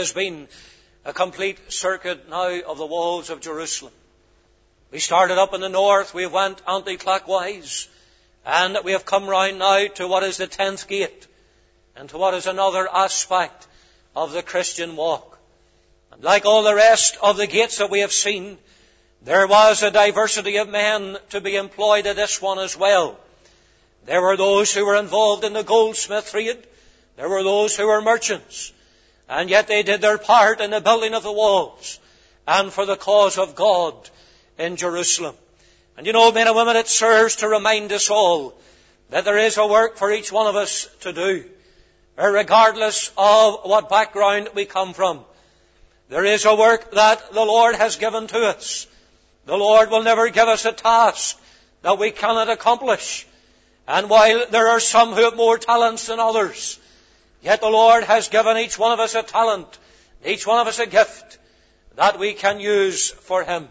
has been a complete circuit now of the walls of Jerusalem. We started up in the north, we went anti-clockwise, and we have come round now to what is the 10th gate, and to what is another aspect of the Christian walk. And like all the rest of the gates that we have seen, there was a diversity of men to be employed at this one as well. There were those who were involved in the goldsmith trade. There were those who were merchants. And yet they did their part in the building of the walls and for the cause of God in Jerusalem. And you know, men and women, it serves to remind us all that there is a work for each one of us to do, regardless of what background we come from. There is a work that the Lord has given to us. The Lord will never give us a task that we cannot accomplish. And while there are some who have more talents than others, yet the Lord has given each one of us a talent, each one of us a gift that we can use for Him.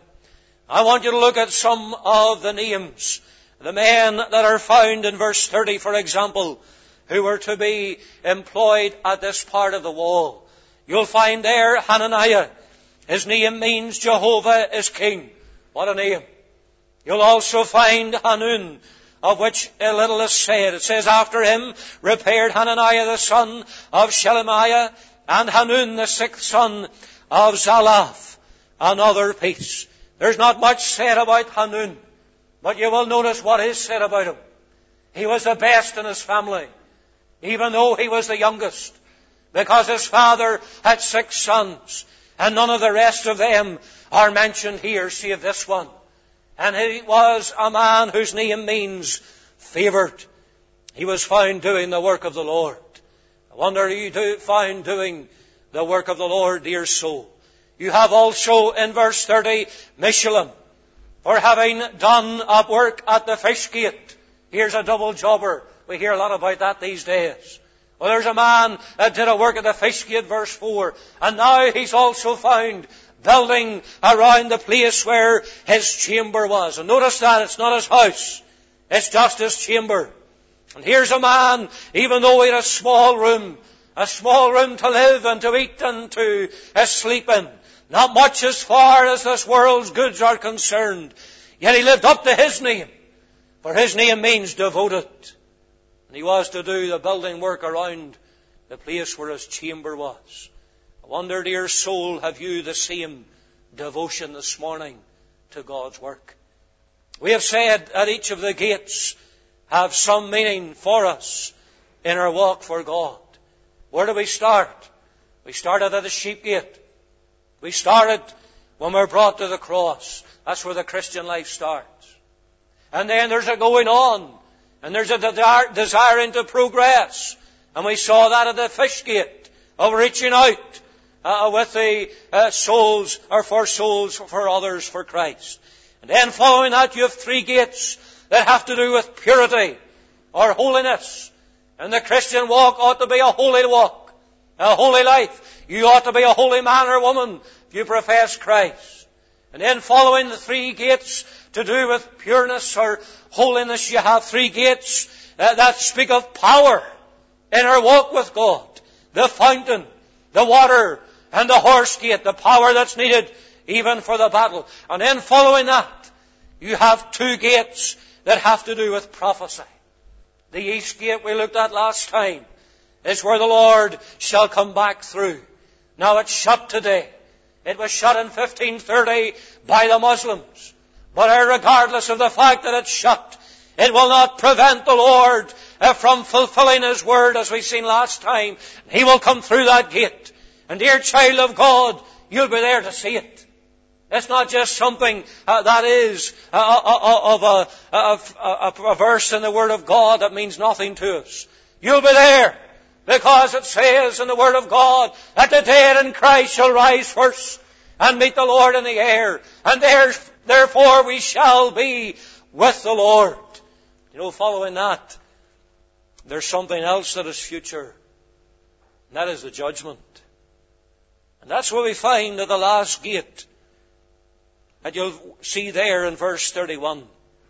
I want you to look at some of the names, the men that are found in verse 30, for example, who were to be employed at this part of the wall. You'll find there Hananiah. His name means Jehovah is King. What a name. You'll also find Hanun, of which a little is said. It says, after him repaired Hananiah the son of Shelemiah, and Hanun the 6th son of Zalaph. Another piece. There's not much said about Hanun, but you will notice what is said about him. He was the best in his family, even though he was the youngest, because his father had 6 sons, and none of the rest of them are mentioned here, save this one. And he was a man whose name means favored. He was found doing the work of the Lord. I wonder, are you found doing the work of the Lord, dear soul? You have also in verse 30, Meshullam, for having done up work at the fish gate. Here's a double jobber. We hear a lot about that these days. Well, there's a man that did a work at the fish gate, verse 4. And now he's also found building around the place where his chamber was. And notice that it's not his house. It's just his chamber. And here's a man, even though he had a small room to live and to eat and to sleep in. Not much as far as this world's goods are concerned. Yet he lived up to his name. For his name means devoted. And he was to do the building work around the place where his chamber was. I wonder, dear soul, have you the same devotion this morning to God's work? We have said that each of the gates have some meaning for us in our walk for God. Where do we start? We started at the sheep gate. We started when we're brought to the cross. That's where the Christian life starts. And then there's a going on. And there's a desiring to progress. And we saw that at the fish gate of reaching out with the souls, or for souls for others for Christ. And then following that, you have 3 gates that have to do with purity or holiness. And the Christian walk ought to be a holy walk, a holy life. You ought to be a holy man or woman if you profess Christ. And then following the 3 gates to do with pureness or holiness, you have 3 gates that speak of power in our walk with God. The fountain, the water, and the horse gate, the power that's needed even for the battle. And then following that, you have 2 gates that have to do with prophecy. The east gate we looked at last time is where the Lord shall come back through. Now it's shut today. It was shut in 1530 by the Muslims. But regardless of the fact that it's shut, it will not prevent the Lord from fulfilling His word, as we've seen last time. He will come through that gate. And dear child of God, you'll be there to see it. It's not just something that is of a verse in the Word of God that means nothing to us. You'll be there because it says in the Word of God that the dead in Christ shall rise first and meet the Lord in the air. And therefore we shall be with the Lord. You know, following that, there's something else that is future. And that is the judgment. And that's what we find at the last gate that you'll see there in verse 31.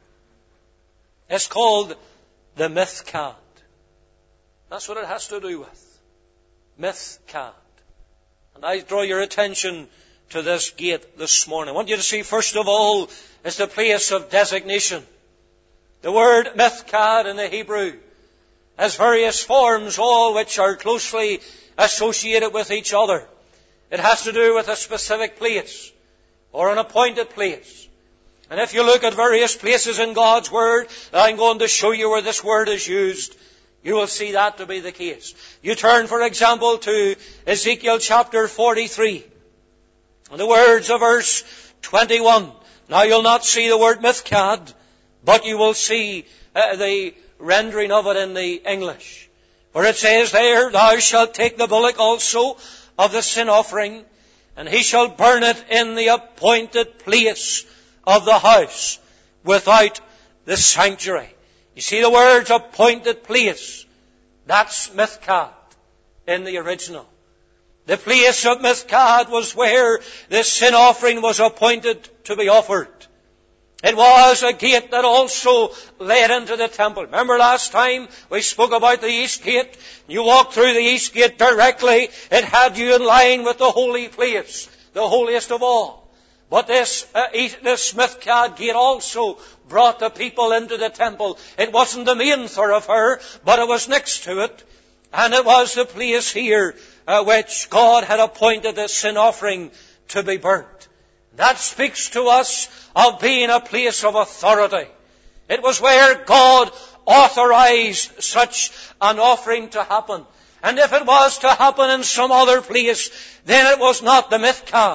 It's called the Mithkad. That's what it has to do with. Mithkad. And I draw your attention to this gate this morning. I want you to see, first of all, is the place of designation. The word Mithkad in the Hebrew has various forms, all which are closely associated with each other. It has to do with a specific place or an appointed place. And if you look at various places in God's Word, I'm going to show you where this word is used, you will see that to be the case. You turn, for example, to Ezekiel chapter 43. And the words of verse 21. Now you'll not see the word Mithkad, but you will see the rendering of it in the English. For it says there, thou shalt take the bullock also of the sin offering, and he shall burn it in the appointed place of the house without the sanctuary. You see the words appointed place. That's Mithkad in the original. The place of Mithkad was where the sin offering was appointed to be offered. It was a gate that also led into the temple. Remember last time we spoke about the east gate? You walked through the east gate directly. It had you in line with the holy place, the holiest of all. But this Mithkad gate also brought the people into the temple. It wasn't the main thoroughfare, but it was next to it. And it was the place here which God had appointed the sin offering to be burnt. That speaks to us of being a place of authority. It was where God authorized such an offering to happen. And if it was to happen in some other place, then it was not the Mithkad,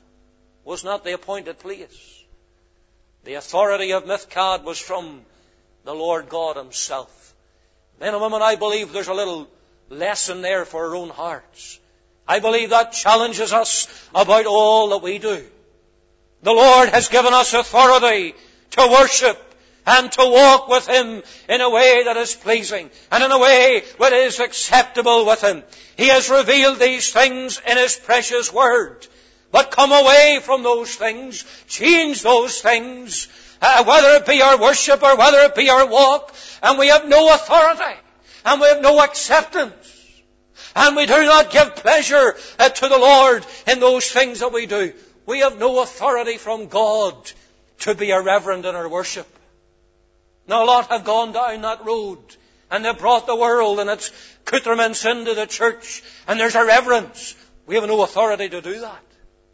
was not the appointed place. The authority of Mithkad was from the Lord God Himself. Men and women, I believe there's a little lesson there for our own hearts. I believe that challenges us about all that we do. The Lord has given us authority to worship and to walk with Him in a way that is pleasing and in a way that is acceptable with Him. He has revealed these things in His precious Word. But come away from those things, change those things, whether it be our worship or whether it be our walk, and we have no authority and we have no acceptance. And we do not give pleasure to the Lord in those things that we do. We have no authority from God to be irreverent in our worship. Now a lot have gone down that road, and they've brought the world and its accoutrements into the church, and there's irreverence. We have no authority to do that.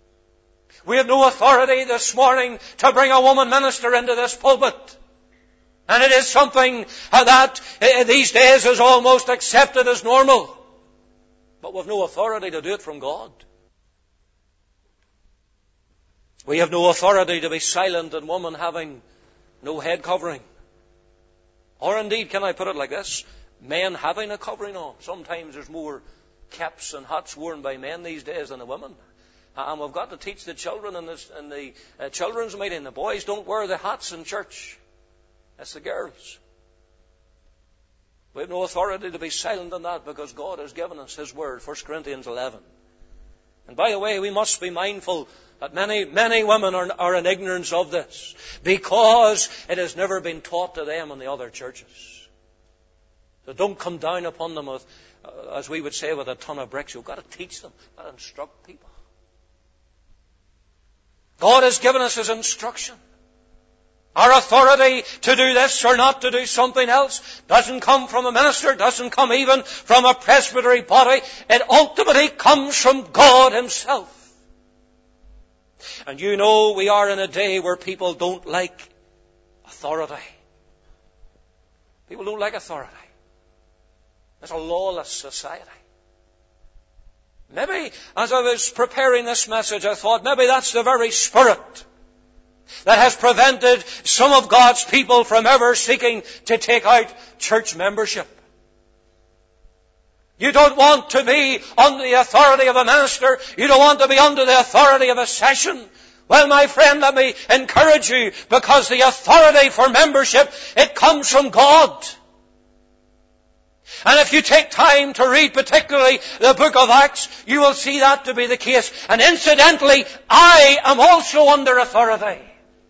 We have no authority this morning to bring a woman minister into this pulpit. And it is something that these days is almost accepted as normal. But we have no authority to do it from God. We have no authority to be silent in woman having no head covering. Or indeed, can I put it like this? Men having a covering on. Sometimes there's more caps and hats worn by men these days than the women. And we've got to teach the children in the children's meeting. The boys don't wear the hats in church. It's the girls. We have no authority to be silent on that because God has given us His Word, 1 Corinthians 11. And by the way, we must be mindful that many women are in ignorance of this because it has never been taught to them in the other churches. So don't come down upon them with, as we would say, with a ton of bricks. You've got to teach them. You've got to instruct people. God has given us His instruction. Our authority to do this or not to do something else doesn't come from a minister, doesn't come even from a presbytery body. It ultimately comes from God Himself. And you know we are in a day where people don't like authority. People don't like authority. It's a lawless society. Maybe, as I was preparing this message, I thought maybe that's the very spirit that has prevented some of God's people from ever seeking to take out church membership. You don't want to be under the authority of a minister. You don't want to be under the authority of a session. Well, my friend, let me encourage you, because the authority for membership, it comes from God. And if you take time to read particularly the book of Acts, you will see that to be the case. And incidentally, I am also under authority.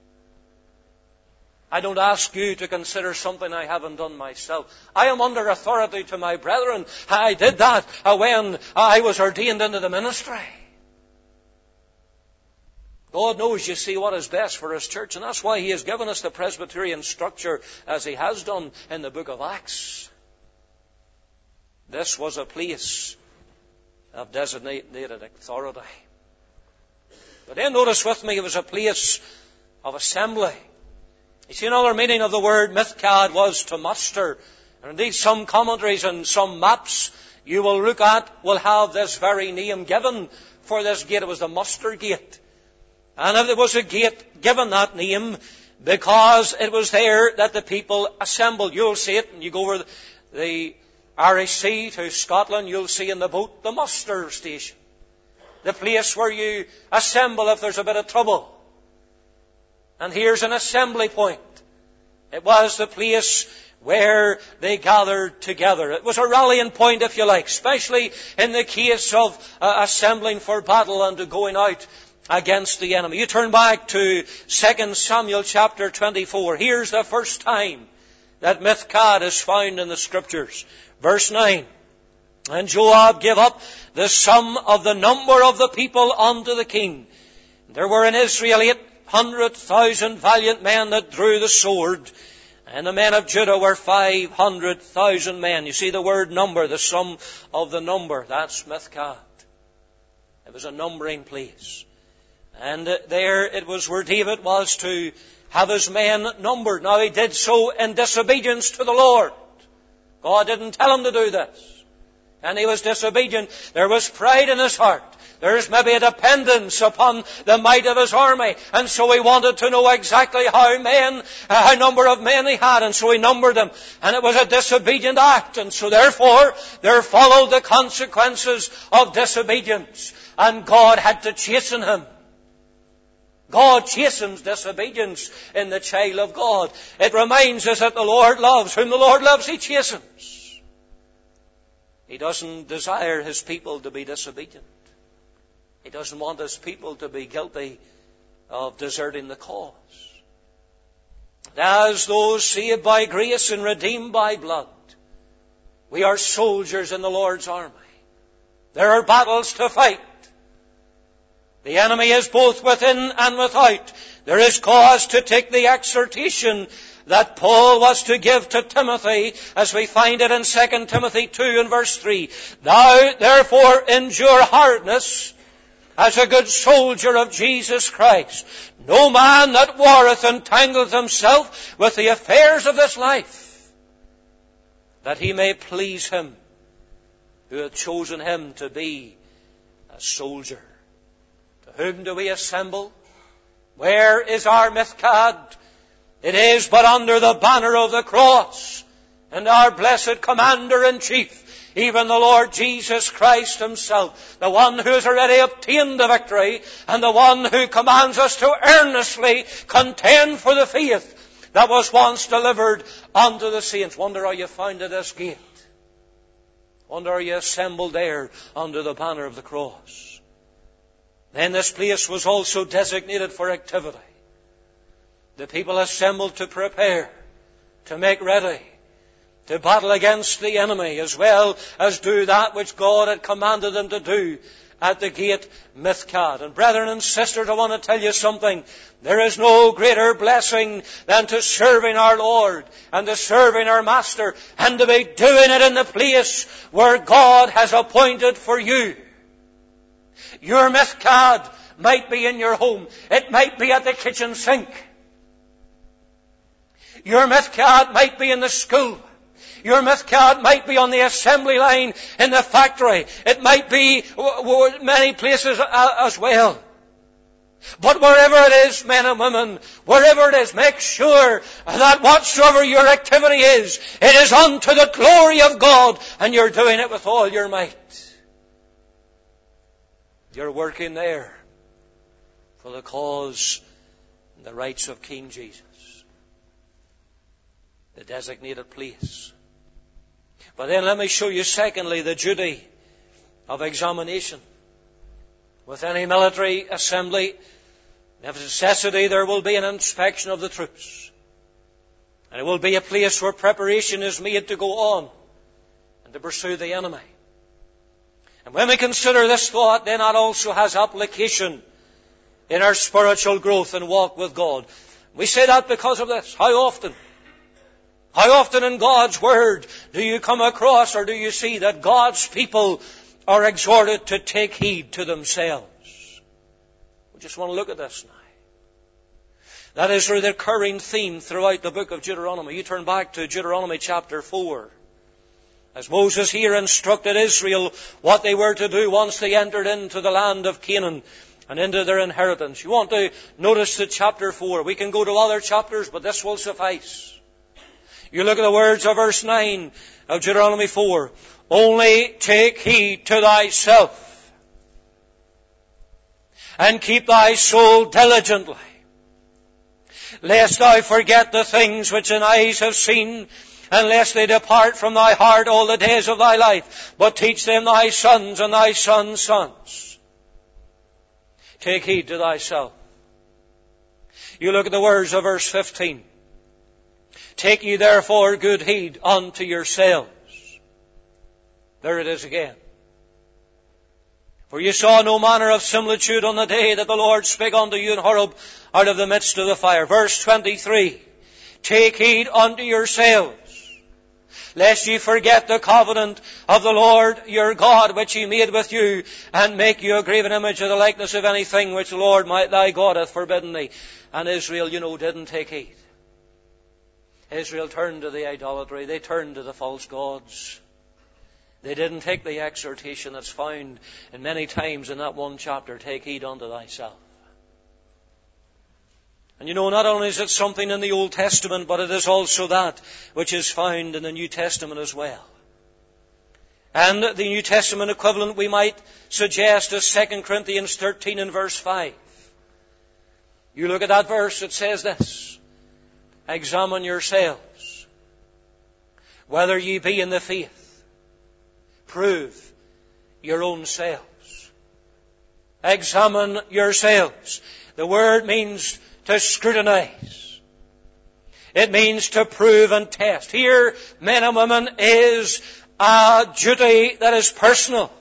I don't ask you to consider something I haven't done myself. I am under authority to my brethren. I did that when I was ordained into the ministry. God knows, you see, what is best for His church, and that's why He has given us the Presbyterian structure as He has done in the book of Acts. This was a place of designated authority. But then notice with me, it was a place of assembly. You see, another meaning of the word mithkad was to muster. And indeed, some commentaries and some maps you will look at will have this very name given for this gate. It was the muster gate. And if there was a gate given that name, because it was there that the people assembled. You'll see it when you go over the Irish Sea to Scotland. You'll see in the boat the muster station. The place where you assemble if there's a bit of trouble. And here's an assembly point. It was the place where they gathered together. It was a rallying point, if you like, especially in the case of assembling for battle and going out against the enemy. You turn back to 2 Samuel chapter 24. Here's the first time that mithkad is found in the Scriptures. Verse 9. And Joab gave up the sum of the number of the people unto the king. There were in Israel 800,000 valiant men that drew the sword, and the men of Judah were 500,000 men. You see the word number, the sum of the number. That's mithkad. It was a numbering place. And there it was where David was to have his men numbered. Now he did so in disobedience to the Lord. God didn't tell him to do this. And he was disobedient. There was pride in his heart. There's maybe a dependence upon the might of his army. And so he wanted to know exactly how number of men he had. And so he numbered them. And it was a disobedient act. And so therefore, there followed the consequences of disobedience. And God had to chasten him. God chastens disobedience in the child of God. It reminds us that the Lord loves. Whom the Lord loves, He chastens. He doesn't desire His people to be disobedient. He doesn't want His people to be guilty of deserting the cause. As those saved by grace and redeemed by blood, we are soldiers in the Lord's army. There are battles to fight. The enemy is both within and without. There is cause to take the exhortation that Paul was to give to Timothy, as we find it in 2 Timothy 2 and verse 3. Thou therefore endure hardness as a good soldier of Jesus Christ. No man that warreth entangleth himself with the affairs of this life, that he may please Him who hath chosen him to be a soldier. To whom do we assemble? Where is our mithkad? It is but under the banner of the cross, and our blessed Commander-in-Chief, even the Lord Jesus Christ Himself, the one who has already obtained the victory, and the one who commands us to earnestly contend for the faith that was once delivered unto the saints. Wonder how you found at this gate. Wonder how you assembled there under the banner of the cross. Then this place was also designated for activity. The people assembled to prepare, to make ready, to battle against the enemy, as well as do that which God had commanded them to do at the gate mithkad. And brethren and sisters, I want to tell you something. There is no greater blessing than to serving our Lord and to serving our Master, and to be doing it in the place where God has appointed for you. Your mithkad might be in your home. It might be at the kitchen sink. Your mithkad might be in the school. Your mithkad might be on the assembly line in the factory. It might be many places as well. But wherever it is, men and women, wherever it is, make sure that whatsoever your activity is, it is unto the glory of God, and you're doing it with all your might. You're working there for the cause and the rights of King Jesus. The designated place. But then let me show you secondly the duty of examination. With any military assembly, of necessity there will be an inspection of the troops. And it will be a place where preparation is made to go on and to pursue the enemy. And when we consider this thought, then that also has application in our spiritual growth and walk with God. We say that because of this. How often in God's Word do you come across or do you see that God's people are exhorted to take heed to themselves? We just want to look at this now. That is the recurring theme throughout the book of Deuteronomy. You turn back to Deuteronomy chapter 4. As Moses here instructed Israel what they were to do once they entered into the land of Canaan and into their inheritance. You want to notice the chapter 4. We can go to other chapters, but this will suffice. You look at the words of verse 9 of Deuteronomy 4. Only take heed to thyself and keep thy soul diligently, lest thou forget the things which thine eyes have seen, and lest they depart from thy heart all the days of thy life, but teach them thy sons and thy sons' sons. Take heed to thyself. You look at the words of verse 15. Take ye therefore good heed unto yourselves. There it is again. For you saw no manner of similitude on the day that the Lord spake unto you in Horeb out of the midst of the fire. Verse 23. Take heed unto yourselves, lest ye forget the covenant of the Lord your God, which He made with you, and make you a graven image of the likeness of anything which the Lord thy God hath forbidden thee. And Israel, didn't take heed. Israel turned to the idolatry. They turned to the false gods. They didn't take the exhortation that's found in many times in that one chapter, take heed unto thyself. And not only is it something in the Old Testament, but it is also that which is found in the New Testament as well. And the New Testament equivalent we might suggest is 2 Corinthians 13 and verse 5. You look at that verse, it says this. Examine yourselves, whether ye be in the faith. Prove your own selves. Examine yourselves. The word means to scrutinize. It means to prove and test. Here, men and women, is a duty that is personal.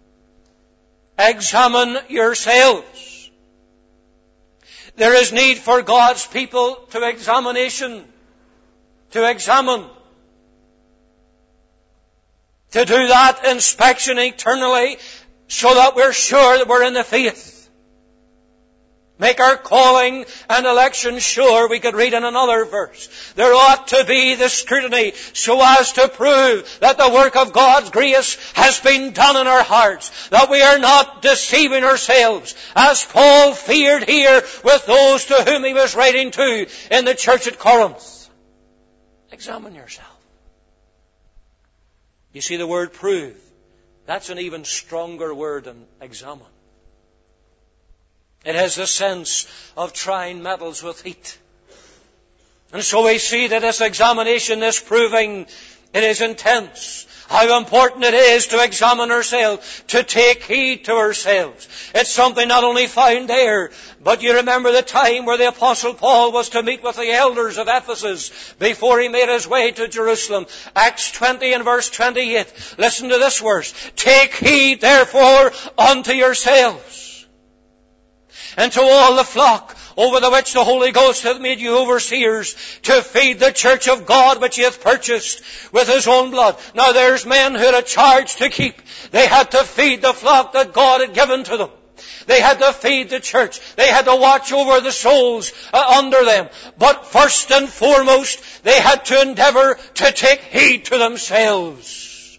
Examine yourselves. There is need for God's people to examination, to examine, to do that inspection eternally so that we're sure that we're in the faith. Make our calling and election sure. We could read in another verse. There ought to be the scrutiny so as to prove that the work of God's grace has been done in our hearts. That we are not deceiving ourselves, as Paul feared here with those to whom he was writing to in the church at Corinth. Examine yourself. You see the word prove. That's an even stronger word than examine. It has the sense of trying metals with heat. And so we see that this examination, this proving, it is intense. How important it is to examine ourselves, to take heed to ourselves. It's something not only found there, but you remember the time where the Apostle Paul was to meet with the elders of Ephesus before he made his way to Jerusalem. Acts 20 and verse 28. Listen to this verse. Take heed therefore unto yourselves, and to all the flock over the which the Holy Ghost hath made you overseers, to feed the church of God which He hath purchased with His own blood. Now there's men who had a charge to keep. They had to feed the flock that God had given to them. They had to feed the church. They had to watch over the souls under them. But first and foremost, they had to endeavor to take heed to themselves.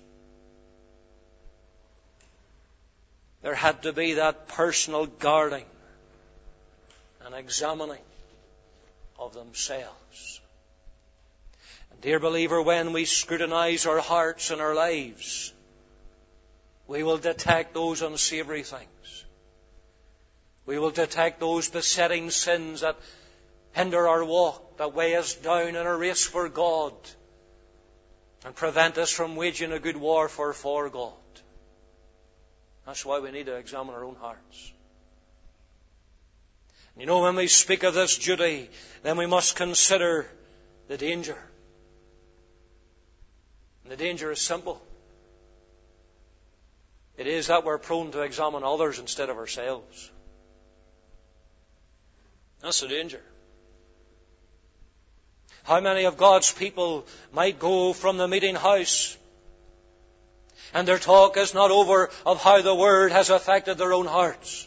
There had to be that personal guarding and examining of themselves. And dear believer, when we scrutinize our hearts and our lives, we will detect those unsavory things. We will detect those besetting sins that hinder our walk, that weigh us down in a race for God and prevent us from waging a good warfare for God. That's why we need to examine our own hearts. When we speak of this duty, then we must consider the danger. And the danger is simple. It is that we're prone to examine others instead of ourselves. That's the danger. How many of God's people might go from the meeting house and their talk is not over of how the Word has affected their own hearts.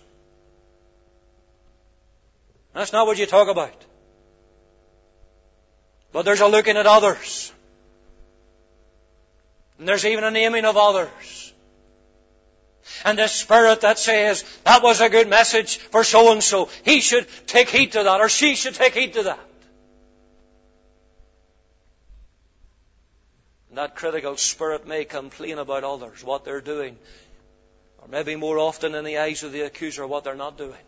That's not what you talk about. But there's a looking at others. And there's even a naming of others. And the spirit that says, that was a good message for so-and-so. He should take heed to that, or she should take heed to that. And that critical spirit may complain about others, what they're doing. Or maybe more often in the eyes of the accuser, what they're not doing.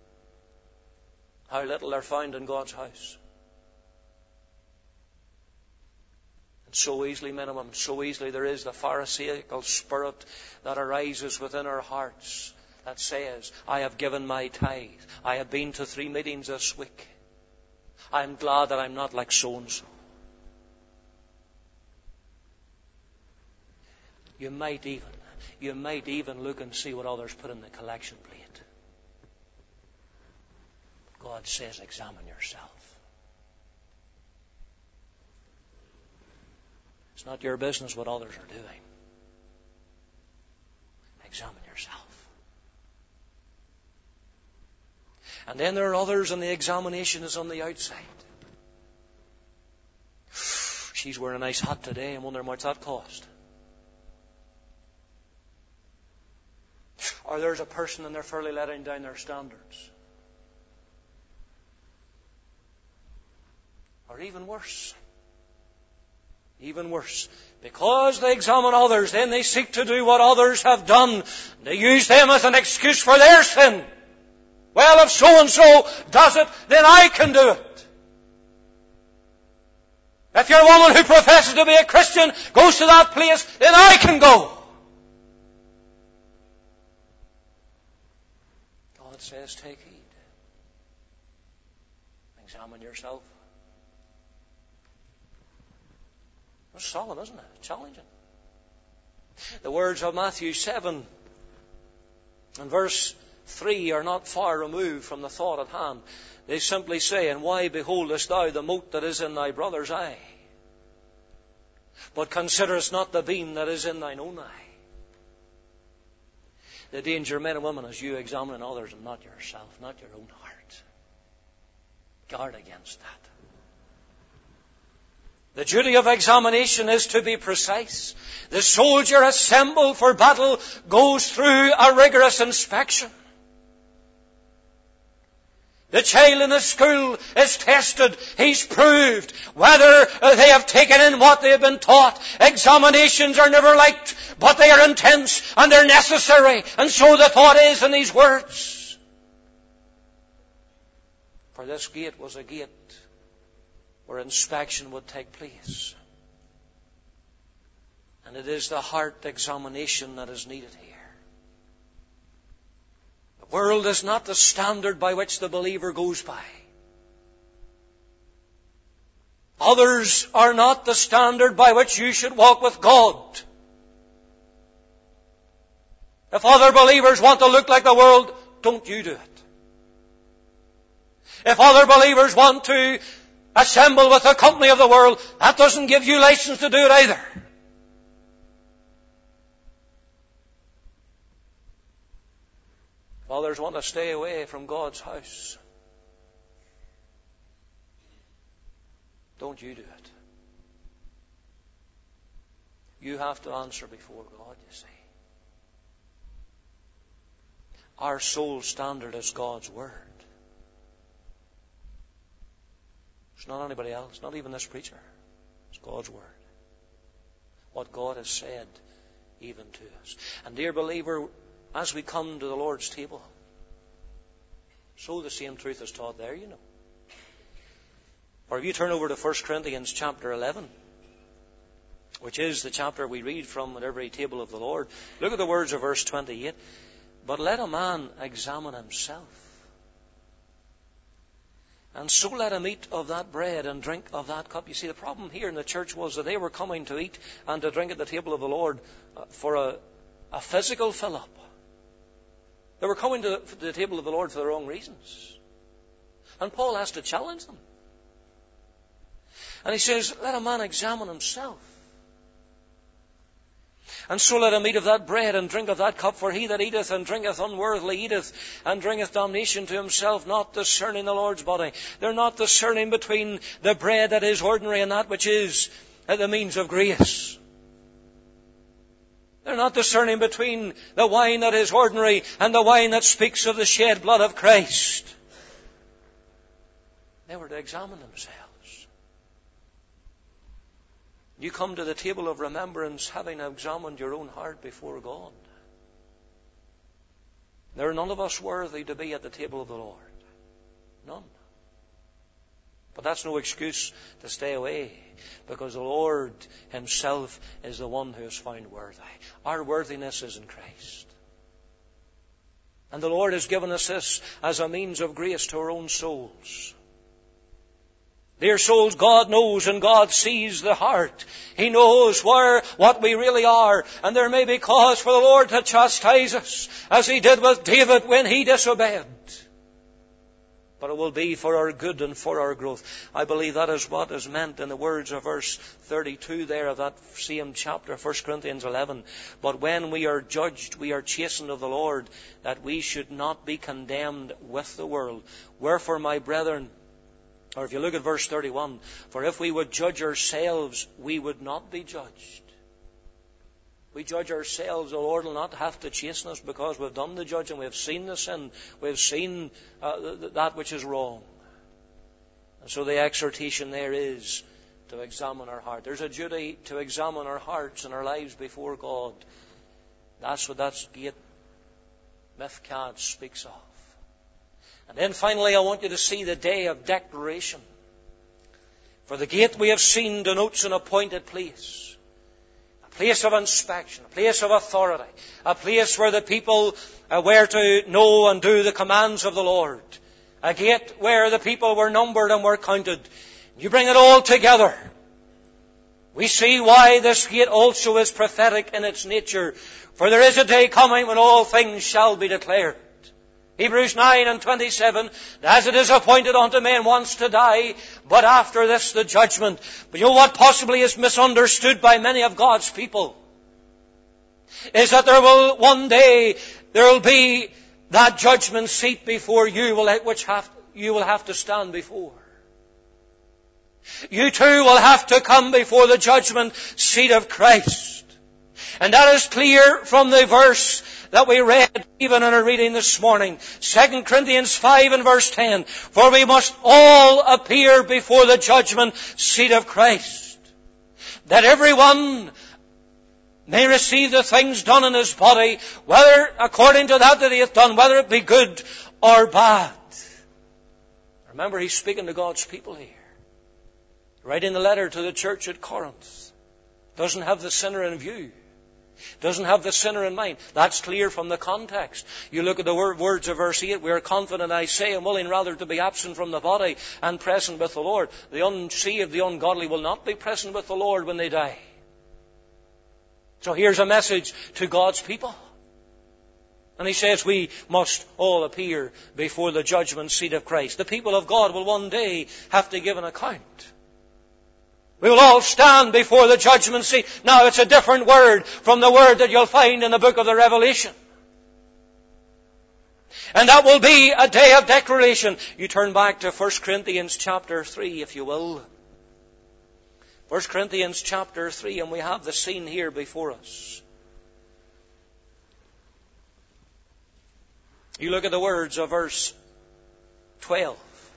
How little they're found in God's house. And so easily, men and women, so easily there is the Pharisaical spirit that arises within our hearts that says, I have given my tithe. I have been to 3 meetings this week. I'm glad that I'm not like so-and-so. You might even look and see what others put in the collection plate. God says, examine yourself. It's not your business what others are doing. Examine yourself. And then there are others, and the examination is on the outside. She's wearing a nice hat today. I'm wondering what's that cost. Or there's a person and they're fairly letting down their standards. Or even worse. Even worse. Because they examine others, then they seek to do what others have done. They use them as an excuse for their sin. Well, if so-and-so does it, then I can do it. If you're a woman who professes to be a Christian, goes to that place, then I can go. God says, take heed. Examine yourself. It's solemn, isn't it? Challenging. The words of Matthew 7 and verse 3 are not far removed from the thought at hand. They simply say, and why beholdest thou the mote that is in thy brother's eye, but considerest not the beam that is in thine own eye? The danger, men and women, is you examining others and not yourself, not your own heart. Guard against that. The duty of examination is to be precise. The soldier assembled for battle goes through a rigorous inspection. The child in the school is tested. He's proved whether they have taken in what they have been taught. Examinations are never liked, but they are intense and they're necessary. And so the thought is in these words. For this gate was a gate where inspection would take place. And it is the heart examination that is needed here. The world is not the standard by which the believer goes by. Others are not the standard by which you should walk with God. If other believers want to look like the world, don't you do it. If other believers want to assemble with the company of the world, that doesn't give you license to do it either. If others want to stay away from God's house, don't you do it. You have to answer before God, you see. Our sole standard is God's Word. It's not anybody else, not even this preacher. It's God's Word. What God has said even to us. And dear believer, as we come to the Lord's table, so the same truth is taught there, you know. Or if you turn over to 1 Corinthians chapter 11, which is the chapter we read from at every table of the Lord, look at the words of verse 28. But let a man examine himself. And so let him eat of that bread and drink of that cup. You see, the problem here in the church was that they were coming to eat and to drink at the table of the Lord for a physical fill-up. They were coming to the table of the Lord for the wrong reasons. And Paul has to challenge them. And he says, let a man examine himself. And so let him eat of that bread and drink of that cup, for he that eateth and drinketh unworthily eateth and drinketh damnation to himself, not discerning the Lord's body. They're not discerning between the bread that is ordinary and that which is the means of grace. They're not discerning between the wine that is ordinary and the wine that speaks of the shed blood of Christ. They were to examine themselves. You come to the table of remembrance having examined your own heart before God. There are none of us worthy to be at the table of the Lord. None. But that's no excuse to stay away, because the Lord Himself is the one who is found worthy. Our worthiness is in Christ. And the Lord has given us this as a means of grace to our own souls. Dear souls, God knows and God sees the heart. He knows what we really are. And there may be cause for the Lord to chastise us, as He did with David when he disobeyed. But it will be for our good and for our growth. I believe that is what is meant in the words of verse 32 there of that same chapter, 1 Corinthians 11. But when we are judged, we are chastened of the Lord, that we should not be condemned with the world. Wherefore, my brethren, or if you look at verse 31, for if we would judge ourselves, we would not be judged. We judge ourselves, the Lord will not have to chasten us, because we've done the judging, we've seen the sin, we've seen that which is wrong. And so the exhortation there is to examine our heart. There's a duty to examine our hearts and our lives before God. That's what that gate Mifkad speaks of. And then finally, I want you to see the day of declaration. For the gate we have seen denotes an appointed place. A place of inspection, a place of authority, a place where the people were to know and do the commands of the Lord. A gate where the people were numbered and were counted. You bring it all together. We see why this gate also is prophetic in its nature. For there is a day coming when all things shall be declared. Hebrews 9:27, as it is appointed unto men once to die, but after this the judgment. But you know what possibly is misunderstood by many of God's people? Is that one day there will be that judgment seat before you, which you will have to stand before. You too will have to come before the judgment seat of Christ. And that is clear from the verse that we read even in our reading this morning. 2 Corinthians 5 and verse 10. For we must all appear before the judgment seat of Christ, that everyone may receive the things done in his body, whether according to that he hath done, whether it be good or bad. Remember, he's speaking to God's people here. Writing the letter to the church at Corinth. Doesn't have the sinner in view. Doesn't have the sinner in mind. That's clear from the context. You look at the words of verse 8. We are confident, I say, and willing rather to be absent from the body and present with the Lord. The unsaved, the ungodly will not be present with the Lord when they die. So here's a message to God's people. And he says we must all appear before the judgment seat of Christ. The people of God will one day have to give an account. We will all stand before the judgment seat. Now, it's a different word from the word that you'll find in the book of the Revelation. And that will be a day of declaration. You turn back to 1 Corinthians chapter 3, if you will. 1 Corinthians chapter 3, and we have the scene here before us. You look at the words of verse 12.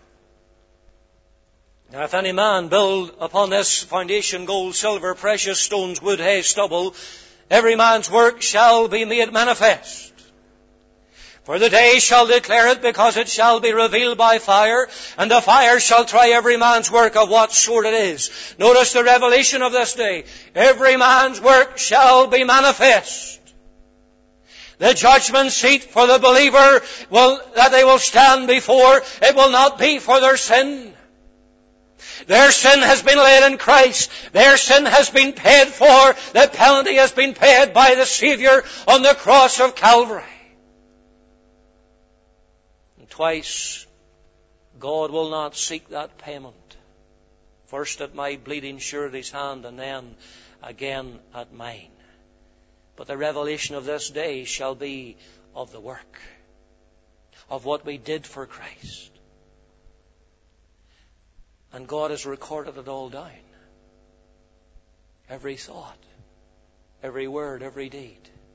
Now, if any man build upon this foundation gold, silver, precious stones, wood, hay, stubble, every man's work shall be made manifest. For the day shall declare it, because it shall be revealed by fire, and the fire shall try every man's work of what sort it is. Notice the revelation of this day. Every man's work shall be manifest. The judgment seat for the believer that they will stand before, it will not be for their sin. Their sin has been laid in Christ. Their sin has been paid for. The penalty has been paid by the Savior on the cross of Calvary. And twice God will not seek that payment. First at my bleeding surety's hand, and then again at mine. But the revelation of this day shall be of the work, of what we did for Christ. And God has recorded it all down. Every thought, every word, every deed.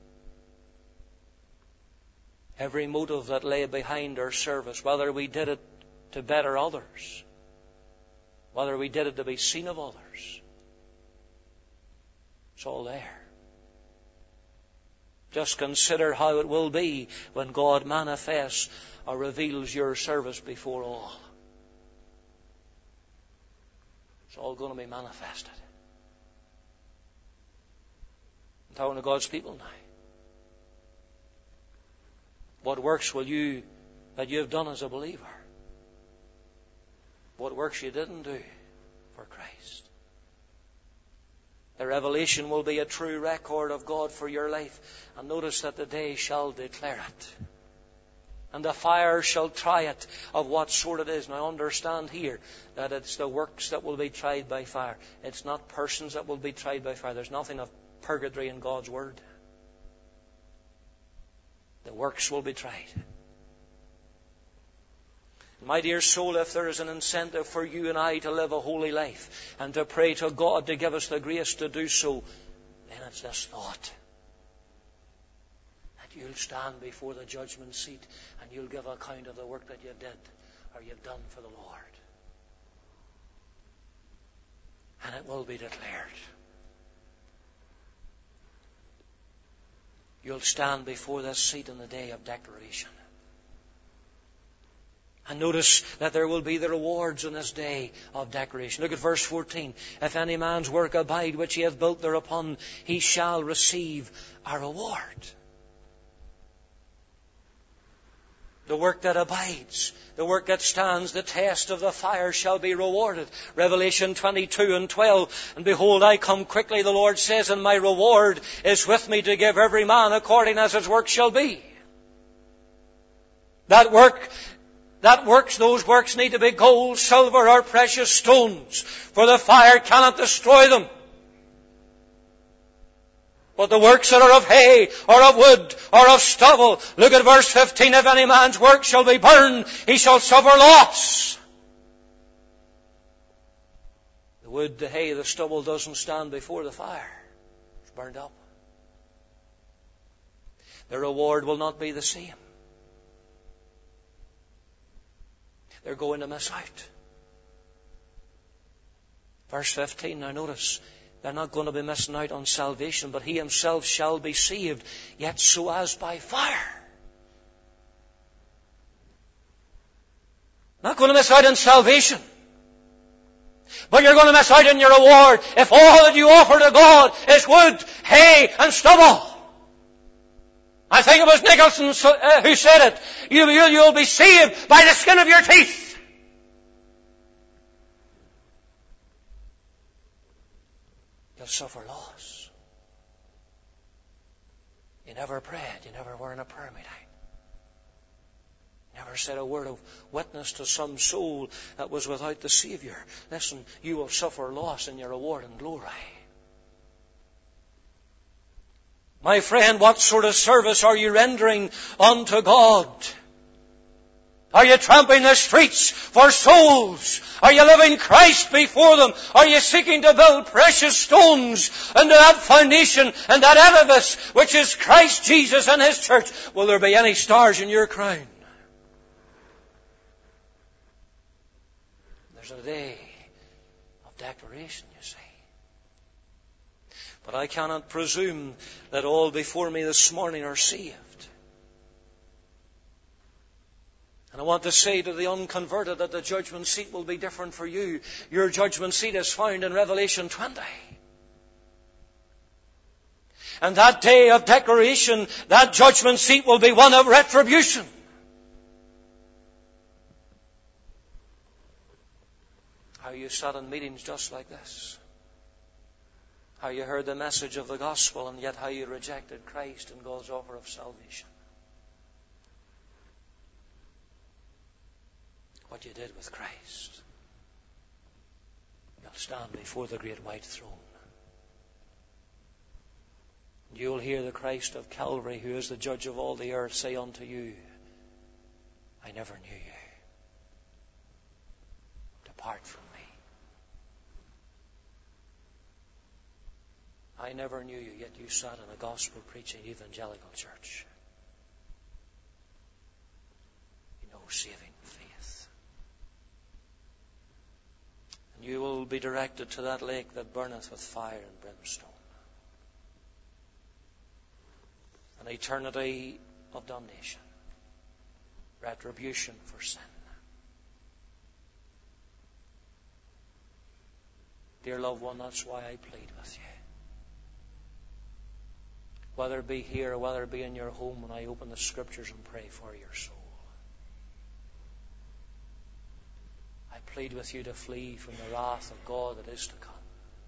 Every motive that lay behind our service, whether we did it to better others, whether we did it to be seen of others. It's all there. Just consider how it will be when God manifests or reveals your service before all. It's all going to be manifested. I'm talking to God's people now. What works will you that you have done as a believer? What works you didn't do for Christ? The revelation will be a true record of God for your life. And notice that the day shall declare it. And the fire shall try it of what sort it is. Now understand here that it's the works that will be tried by fire. It's not persons that will be tried by fire. There's nothing of purgatory in God's Word. The works will be tried. My dear soul, if there is an incentive for you and I to live a holy life and to pray to God to give us the grace to do so, then it's this thought. That you'll stand before the judgment seat and you'll give account of the work that you did or you've done for the Lord. And it will be declared. You'll stand before this seat in the day of declaration. And notice that there will be the rewards on this day of declaration. Look at verse 14. If any man's work abide which he hath built thereupon, he shall receive a reward. The work that abides, the work that stands the test of the fire shall be rewarded. Revelation 22:12. And behold, I come quickly, the Lord says, and my reward is with me to give every man according as his work shall be. Those works need to be gold, silver, or precious stones, for the fire cannot destroy them. But the works that are of hay, or of wood, or of stubble, look at verse 15, if any man's work shall be burned, he shall suffer loss. The wood, the hay, the stubble doesn't stand before the fire. It's burned up. The reward will not be the same. They're going to miss out. Verse 15, now notice, they're not going to be missing out on salvation, but he himself shall be saved, yet so as by fire. Not going to miss out on salvation, but you're going to miss out on your reward if all that you offer to God is wood, hay, and stubble. I think it was Nicholson who said it. You'll be saved by the skin of your teeth. You'll suffer loss. You never prayed. You never were in a prayer meeting. Never said a word of witness to some soul that was without the Savior. Listen, you will suffer loss in your reward and glory. My friend, what sort of service are you rendering unto God? Are you tramping the streets for souls? Are you living Christ before them? Are you seeking to build precious stones into that foundation and that edifice which is Christ Jesus and His church? Will there be any stars in your crown? There's a day of declaration, you see. But I cannot presume that all before me this morning are saved. And I want to say to the unconverted that the judgment seat will be different for you. Your judgment seat is found in Revelation 20. And that day of declaration, that judgment seat will be one of retribution. How you sat in meetings just like this. How you heard the message of the gospel and yet how you rejected Christ and God's offer of salvation. what you did with Christ, you'll stand before the great white throne. You'll hear the Christ of Calvary, who is the judge of all the earth, say unto you, I never knew you. Depart from me. I never knew you, yet you sat in a gospel-preaching evangelical church. You know saving faith. And you will be directed to that lake that burneth with fire and brimstone. An eternity of damnation. Retribution for sin. Dear loved one, that's why I plead with you. Whether it be here or whether it be in your home, when I open the Scriptures and pray for your soul, I plead with you to flee from the wrath of God that is to come.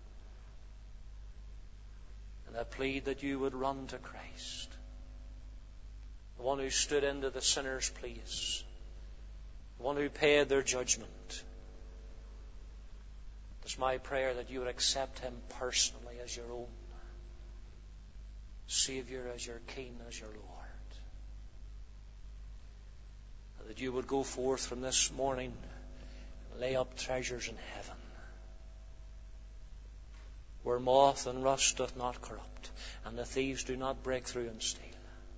And I plead that you would run to Christ, the one who stood into the sinner's place, the one who paid their judgment. It's my prayer that you would accept Him personally as your own Savior, as your King, as your Lord. And that you would go forth from this morning and lay up treasures in heaven, where moth and rust doth not corrupt, and the thieves do not break through and steal.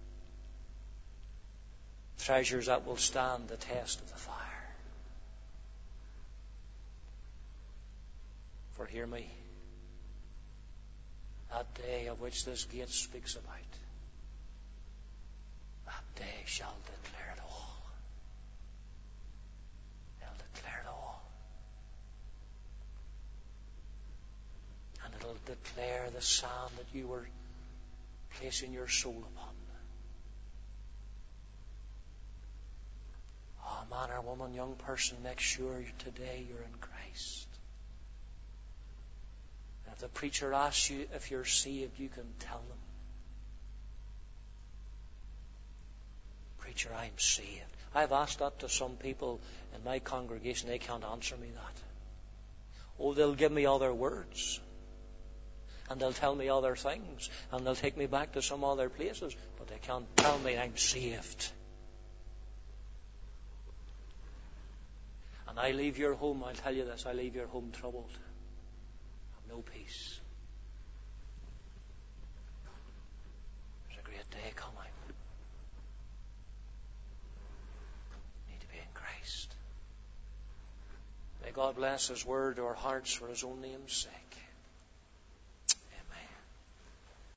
Treasures that will stand the test of the fire. For hear me, that day of which this gate speaks about, that day shall declare it all. It'll declare it all. And it'll declare the sand that you were placing your soul upon. Oh, man or woman, young person, make sure today you're in Christ. And if the preacher asks you if you're saved, you can tell them, Preacher, I'm saved. I've asked that to some people in my congregation. They can't answer me that. Oh, they'll give me other words. And they'll tell me other things. And they'll take me back to some other places. But they can't tell me I'm saved. And I leave your home, I'll tell you this, I leave your home troubled. I have no peace. There's a great day coming. You need to be in Christ. May God bless His word to our hearts for His own name's sake.